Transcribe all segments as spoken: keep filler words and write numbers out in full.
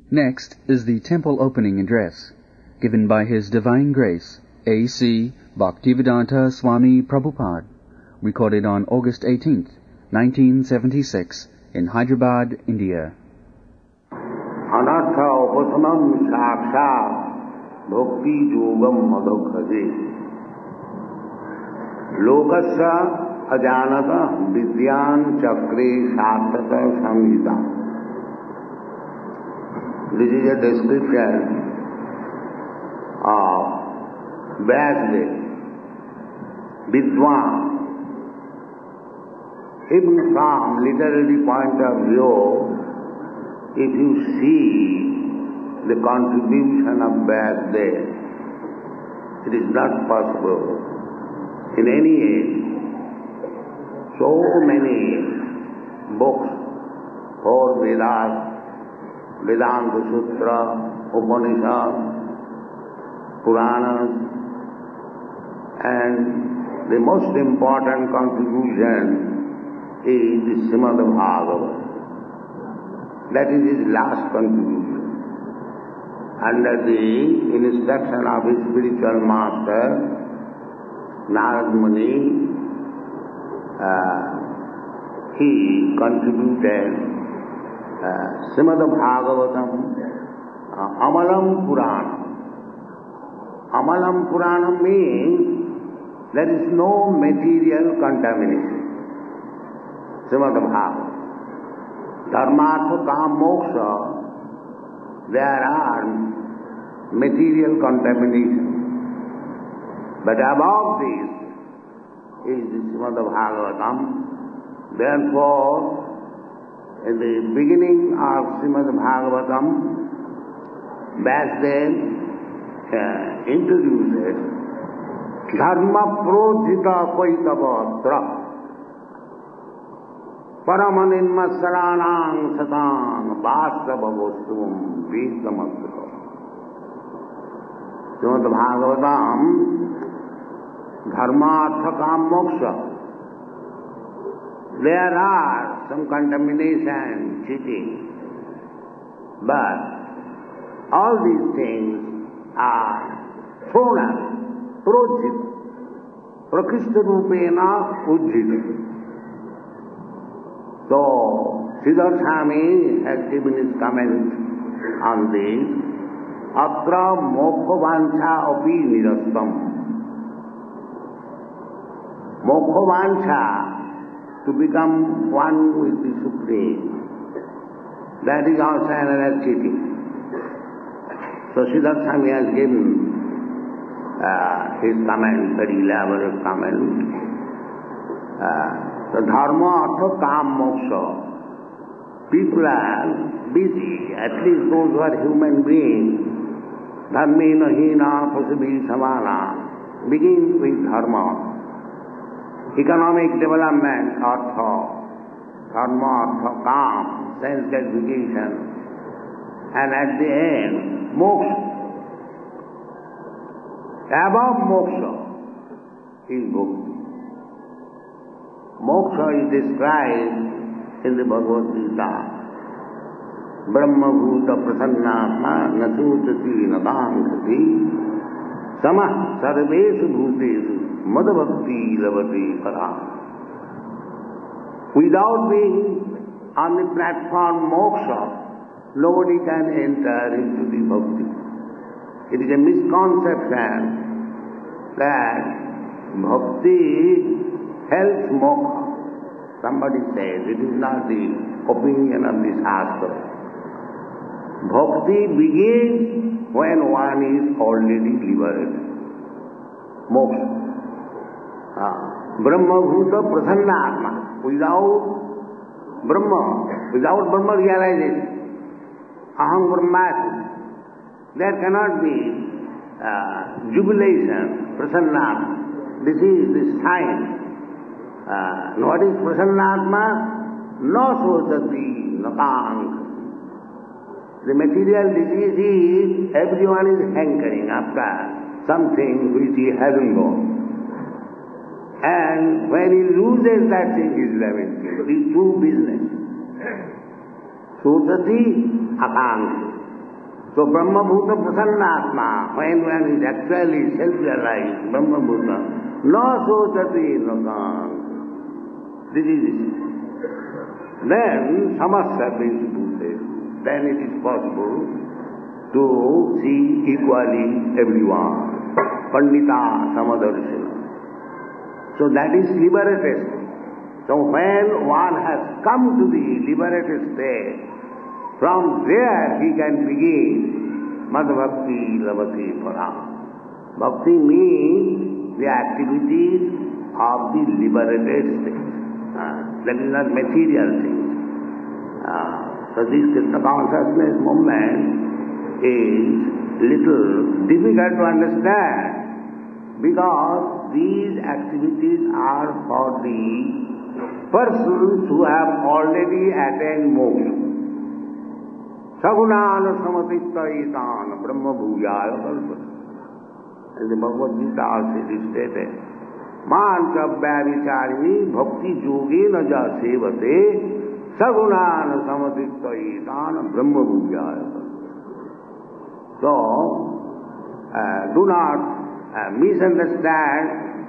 Next is the temple opening address, given by His Divine Grace, A C Bhaktivedanta Swami Prabhupada, recorded on August eighteenth, nineteen seventy-six, in Hyderabad, India. Anartha upasamam sakshat bhakti yogam madhokhaje lokasya ajanata vidyan chakre satata samhita. This is a description of Vyasdev, Vidwan. Even from literary point of view, if you see the contribution of Vyasdev, it is not possible in any age. So many books, four Vedas, Vedanta Sutra, Upanishad, Puranas, and the most important contribution is the Srimad Bhagavatam. That is his last contribution. Under the instruction of his spiritual master, Narad Muni, uh, he contributed uh, Srimad Bhagavatam, uh, Amalam Purana. Amalam Purana means there is no material contamination. Srimad Bhagavatam. Dharmartha, Kama, Moksha, there are material contamination. But above this is the Srimad Bhagavatam. Therefore, in the beginning of Srimad Bhagavatam, Vyasdev uh, introduces Dharma Prodhita Kaitavatra Paramanimma Saranang Satang Vasavavostum Vedamastra. Srimad Bhagavatam, Dharma, Artha, Kama, Moksha. There are some contamination, cheating, but all these things are thrown out, projita, prakrishta rupena ujjita. So, Siddhartha Swami has given his comment on this. Atra mokha vancha api nirastam. Mokha vancha, to become one with the Supreme. That is also another cheating. So Siddhartha Swami has given uh, his comment, very elaborate comment. Uh, the Dharma, Artha, Kama, Moksha. People are busy, at least those who are human beings. Dharmena hina pasabhi samana. Begin with Dharma. Economic development, Artha, Dharma, Artha, Kama, sense gratification, and at the end, Moksha. Above Moksha is Bhakti. Moksha is described in the Bhagavad Gita. Brahma bhuta prasannatma nasutati nadankati samah sarveshu bhutesu madbhakti lavati para. Without being on the platform moksha, nobody can enter into the bhakti. It is a misconception that bhakti helps moksha. Somebody says it is not the opinion of the Shastra. Bhakti begins when one is already liberated. Moksha. Ah. Brahma bhuta prasanna atma. Without Brahma, without Brahma realization, aham brahmasmi, there cannot be uh, jubilation, prasanna. This is the sign. Uh, what is prasannatma? No sotati, no tank. The material disease is everyone is hankering after something which he hasn't got. And when he loses that thing, he is lamenting. It is true business. Sotati, akanksha. So Brahma Bhuta Prasannatma, when one is actually self-realized, Brahma Bhuta, no sochati lokan. This is it. Then samasya means bhute. Then it is possible to see equally everyone. Pandita Samadarshana. So that is liberated state. So when one has come to the liberated state, from there he can begin Mad Bhakti Lavati Param. Bhakti means the activities of the liberated state. Uh, that is not material things. Uh, so this Krishna consciousness movement is little difficult to understand because these activities are for the persons who have already attained moksha. Sagunana samatittaitan brahma bhujaya kalpana. And the Bhagavad Gita also is stated, Mancha vicharini bhakti yogi na ja sevate sagunana samatittaitan brahma bhujaya kalpana. So, uh, do not uh, misunderstand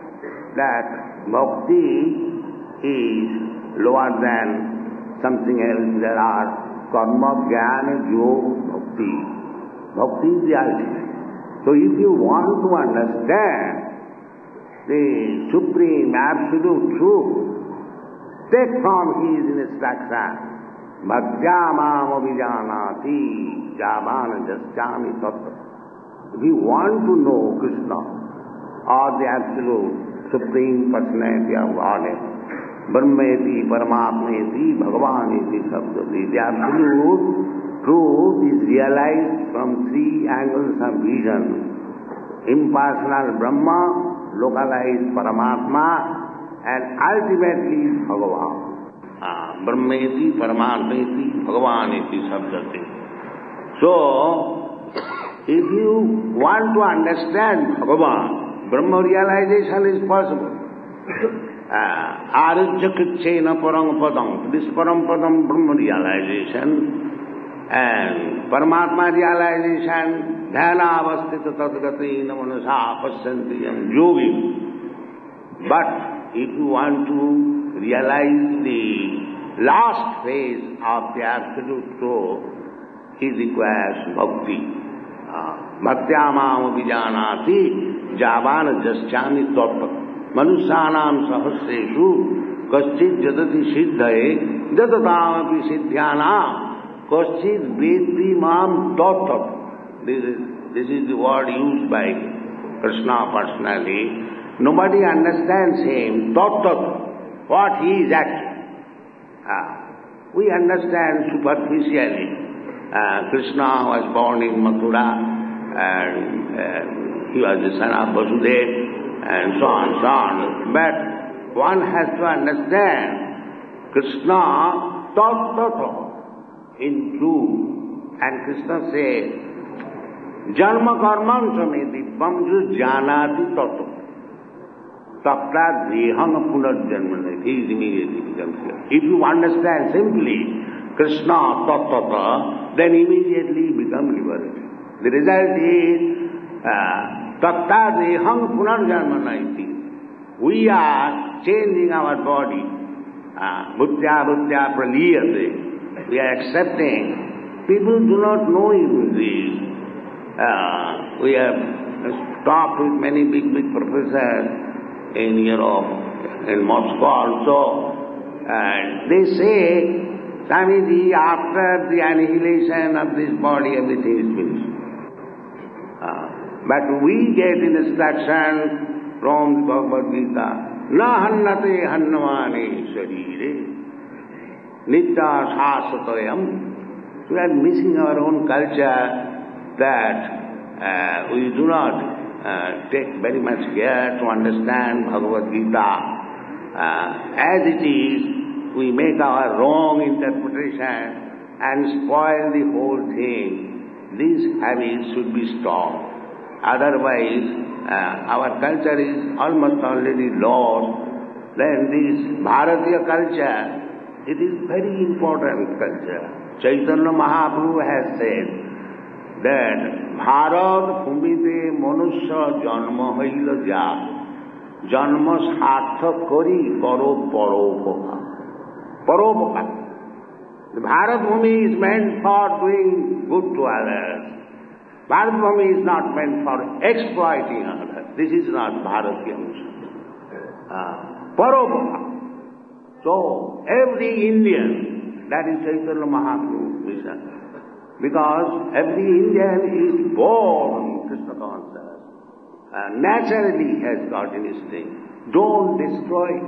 that bhakti is lower than something else. There are karma, jnana, yoga, bhakti. Bhakti is the ultimate. So if you want to understand the supreme, absolute truth, take from his instruction, bhaktyamam abhijanati javana jasyami tattva. If you want to know Krishna or the absolute supreme personality of Godhead, Brahmeti, Paramatmeti, Bhagavaneti, Sabdati. The absolute truth is realized from three angles of vision. Impersonal Brahma, localized Paramatma, and ultimately Bhagavan. Ah, Brahmeti, Paramatmeti, Bhagavaneti, Sabdati. So, if you want to understand Bhagavan, Brahma realization is possible. Arujya Kritchena Parang Padam, this Param Padam Brahma realization and Paramatma realization, Dhyana Avastita Tadgati Namanasa Pasantiyam Yogi. But if you want to realize the last phase of the absolute truth, it requires bhakti. Bhaktyamam abhijanati javana jasyami tattva. Manusyanam sahasreshu kaschit jadati siddhaye jadatam api siddhyanam kaschit vedti mam tattva. This is, this is the word used by Krishna personally. Nobody understands him, tattva, what he is actually. Ah, we understand superficially. Uh, Krishna was born in Mathura and uh, he was the son of Vasudeva, and so on, so on. But one has to understand Krishna tattva in truth. And Krishna says, Janma karman sameti bamju janati tattva. Tapta dehang punarjanmane. He is immediately becomes here. If you understand simply Krishna tattva, then immediately become liberated. The result is Tatta deham punarjanmana iti. We are changing our body. Bhuttya bhuttya praliyate. We are accepting. People do not know even this. Uh, we have talked with many big, big professors in Europe, in Moscow also. And they say, Swamiji, after the annihilation of this body, everything is finished. Uh, but we get instruction from the Bhagavad Gita, na hannate hannavane sharire, nitya sasatayam. We are missing our own culture that uh, we do not uh, take very much care to understand Bhagavad Gita. Uh, as it is, we make our wrong interpretation and spoil the whole thing. These habits should be stopped. Otherwise, uh, our culture is almost already lost. Then this Bharatiya culture, it is very important culture. Chaitanya Mahaprabhu has said, that Bharat Bhumite Manusya Janma Haila Ja Janma Sarthak Kari Karo Paropaka. Paropaka. The Bharat Bhumi is meant for doing good to others. Bharat Bhumi is not meant for exploiting others. This is not Bharatiya mission. Uh, Paropaka. So, every Indian, that is Chaitanya Mahaprabhu's mission. Because every Indian is born Krishna conscious. Uh, naturally has got an instinct. Don't destroy it.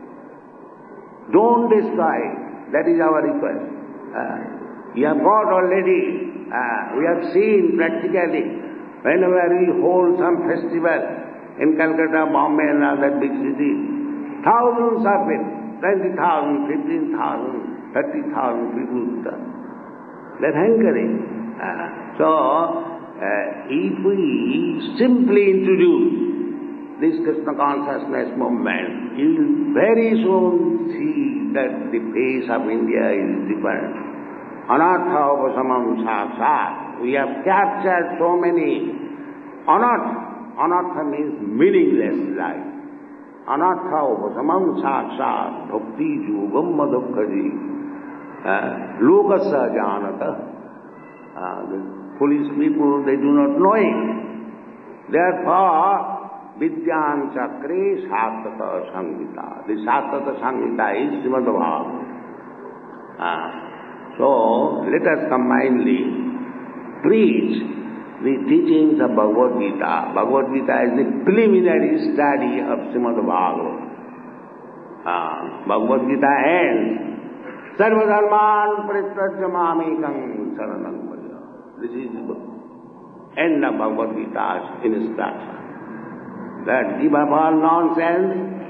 Don't destroy it. That is our request. Uh, we have got already, uh, we have seen practically, whenever we hold some festival in Calcutta, Bombay and other big cities, thousands of people, twenty thousand, fifteen thousand, thirty thousand people, they're hankering. Uh, so, uh, if we simply introduce this Krishna consciousness movement, you will very soon see that the face of India is different. Anartha upasamam saksat. We have captured so many anartha. Anartha means meaningless life. Anartha upasamam saksat bhakti yogam madhukkaji. Lokasya janata. The foolish people, they do not know it. Therefore, Vidyan Chakre Satata Samhita. The Satata Samhita is Srimad Bhagavatam. Ah. So, let us combinedly preach the teachings of Bhagavad Gita. Bhagavad Gita is the preliminary study of Srimad Bhagavatam. Ah. Bhagavad Gita ends, Sarva Dharman Parityajya Mamekam Saranam Bhaja. This is the end of Bhagavad Gita's instruction. That give up all nonsense,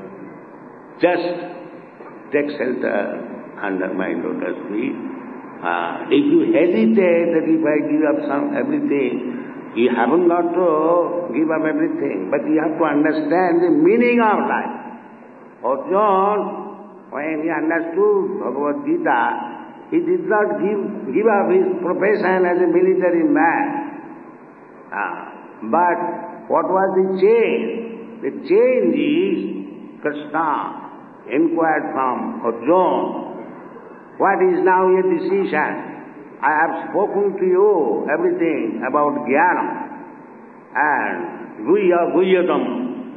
just take shelter under my lotus feet. Uh, if you hesitate that if I give up some everything, you haven't got to give up everything, but you have to understand the meaning of life. Arjuna, when he understood Bhagavad Gita, he did not give, give up his profession as a military man. Uh, but what was the change? The change is Krishna inquired from Arjuna, what is now your decision? I have spoken to you everything about Jnana and Guhya Guhyatam.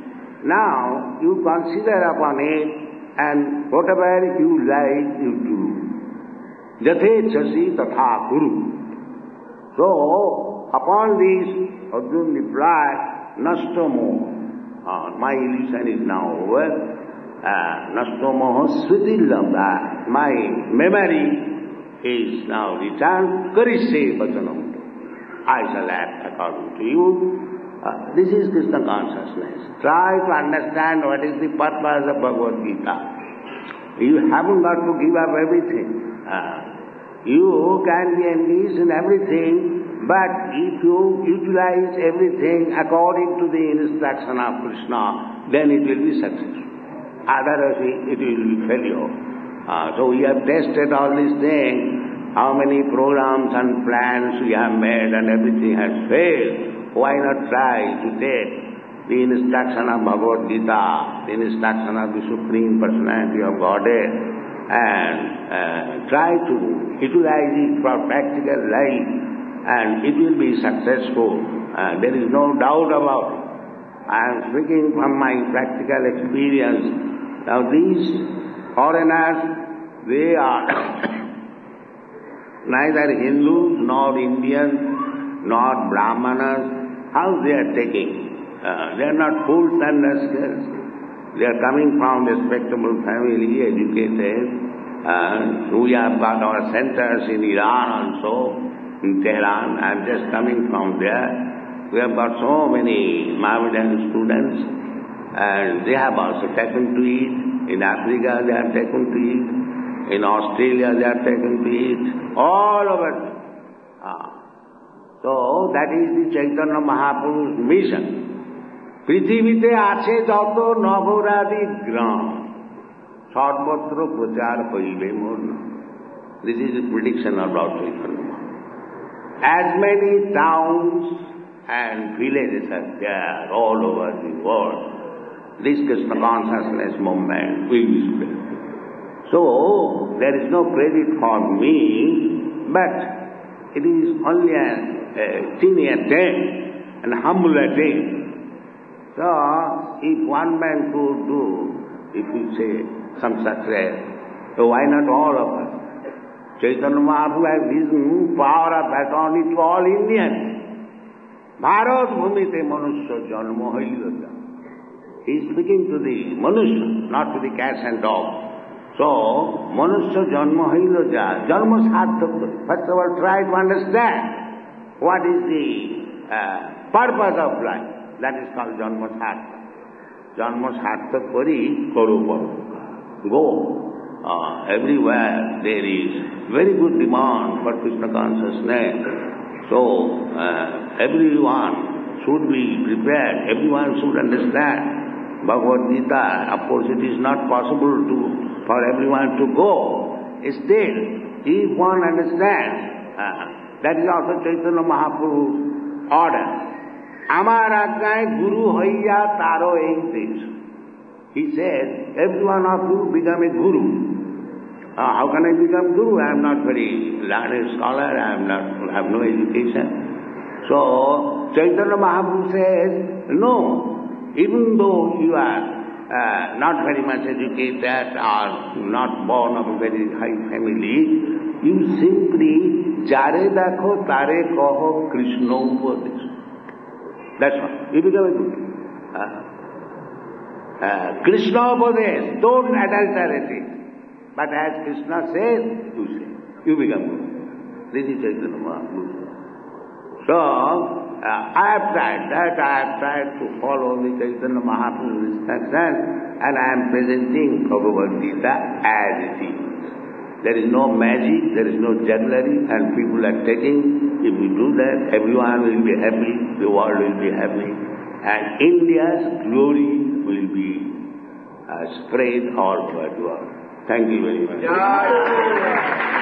Now you consider upon it and whatever you like you do. Jathechasi tatha kuru. So upon this Arjuna replied, Nastamo. Uh, my illusion is now over. Nastomoho Svidilamba. My memory is now returned. Karishe Vachanam. I shall act according to you. Uh, this is Krishna consciousness. Try to understand what is the purpose of Bhagavad Gita. You haven't got to give up everything. Uh, you can be engaged in everything, but if you utilize everything according to the instruction of Krishna, then it will be successful. Otherwise it will be failure. Uh, so we have tested all these things, how many programs and plans we have made and everything has failed. Why not try to take the instruction of Bhagavad Gita, the instruction of the Supreme Personality of Godhead, and uh, try to utilize it for practical life, and it will be successful. Uh, there is no doubt about it. I am speaking from my practical experience. Now these foreigners, they are neither Hindus nor Indians nor Brahmanas. How they are taking? Uh, they are not fools and rascals. They are coming from respectable family, educated. Uh, we have got our centers in Iran also, in Tehran. I am just coming from there. We have got so many Mohammedan students, and they have also taken to it. In Africa they have taken to it. In Australia they have taken to it. All over. Ah. So that is the Chaitanya Mahaprabhu's mission. পৃথিবীতে আছে যত নগরাদি গ্রাম সর্বত্র প্রচার হইবে মোর নাম. This is the prediction of Lord Chaitanya. as many towns and villages are there all over the world. This Krishna consciousness movement we will spread. So, there is no credit for me, but it is only a, a teeny attempt, an humble attempt. So, if one man could do, if you say some success, so why not all of us? Chaitanya Mahaprabhu has given power of attorney to all Indians. Bharat bhumite manusya janma hailata. He is speaking to the manusya, not to the cats and dogs. So, manusya janma hailata, janma sarthak. First of all, try to understand what is the uh, purpose of life. That is called janma sarthak. Janma sarthak pari karo paro. Go. Uh, everywhere there is very good demand for Krishna consciousness. So, uh, everyone should be prepared, everyone should understand Bhagavad Gita. Of course, it is not possible to for everyone to go. Still, if one understands, uh, that is also Chaitanya Mahaprabhu's order. Amar ajnai guru hoiya taro ek desh. He says, every one of you become a guru. Uh, how can I become guru? I am not very learned scholar, I am not, have no education. So, Chaitanya Mahaprabhu says, no, even though you are uh, not very much educated or not born of a very high family, you simply, jare dakho tare kaho Krishna upadesh. That's all. You become a guru. Uh, Uh, Krishna Upadesh, don't adulterate it. But as Krishna says, you say, you become Guru. This is Chaitanya Mahaprabhu. So, uh, I have tried that, I have tried to follow the Chaitanya Mahaprabhu's instructions, and I am presenting Bhagavad Gita as it is. There is no magic, there is no jugglery, and people are taking. If we do that, everyone will be happy, the world will be happy, and India's glory will be uh, spread all over the world. Thank you very much.